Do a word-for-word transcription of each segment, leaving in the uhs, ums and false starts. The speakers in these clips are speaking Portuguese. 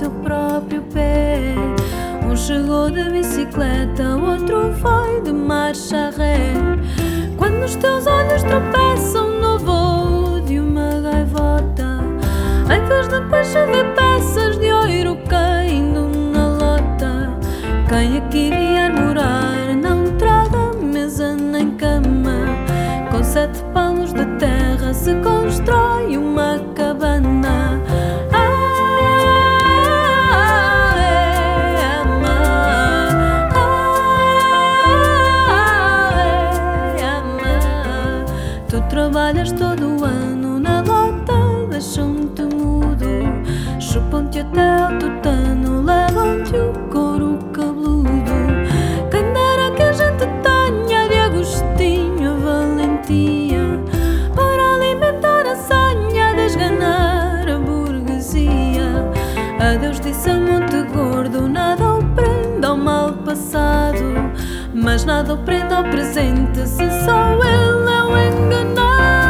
seu próprio pé. Um chegou de bicicleta, outro foi de marcha ré. Quando os teus olhos tropeçam no voo de uma gaivota, em vez de peixe vê peças de ouro caindo na lota. Quem aqui vier morar não traga mesa nem cama. Com sete palmos de terra se constrói uma cabana. Trabalhas todo o ano na lota, deixam-te mudo, chupam-te até ao tutano, levam-te o couro cabeludo. Quem dera que a gente tenha de Agostinho a valentia para alimentar a sanha, desganar a burguesia. Adeus disse a Monte Gordo, nada o prende ao mal passado, mas nada o prende ao presente se só ele é o enganado.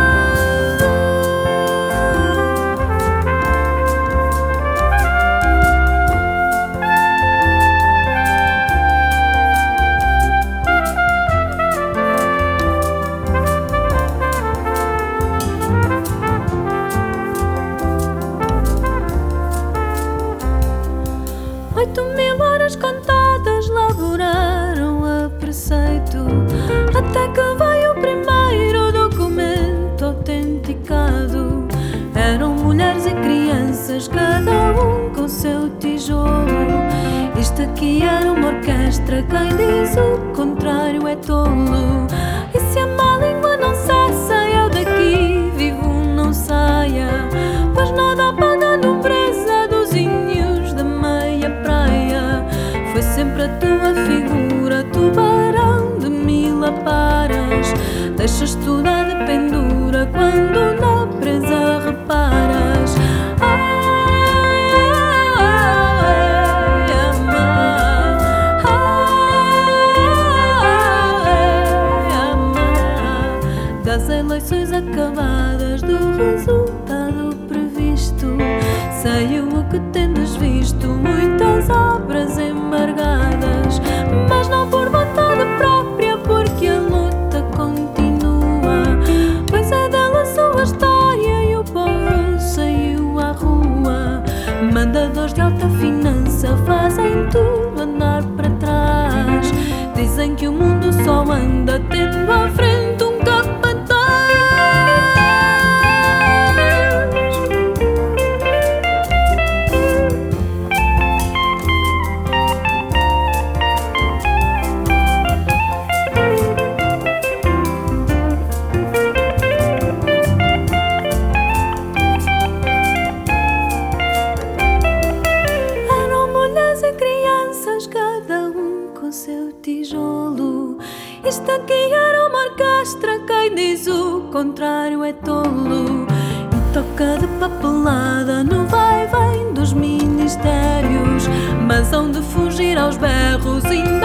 Oito mil horas contadas laboraram a preceito, até que veio o primeiro documento autenticado. Eram mulheres e crianças, cada um com seu tijolo. Isto aqui era uma orquestra, quem diz o contrário é tolo. E se a má língua não cessa, eu daqui vivo não saia, pois nada apaga a nobreza dos índios da meia praia. Foi sempre a tua figura, tubarão de mil aparas, deixas tudo a de pendura quando na presa reparas. Das eleições acabadas, do resultado previsto, saiu o que tendes visto, muitas obras embargadas, mas não por vontade própria, porque a luta continua, pois é dela a sua história e o povo saiu à rua. Mandadores de alta finança fazem tudo andar para trás, dizem que o mundo só anda tendo à frente um capataz. Cada um com seu tijolo. Isto aqui era uma orquestra, quem diz o contrário é tolo. E toca de papelada no vai-vem dos ministérios, mas hão de fugir aos berros.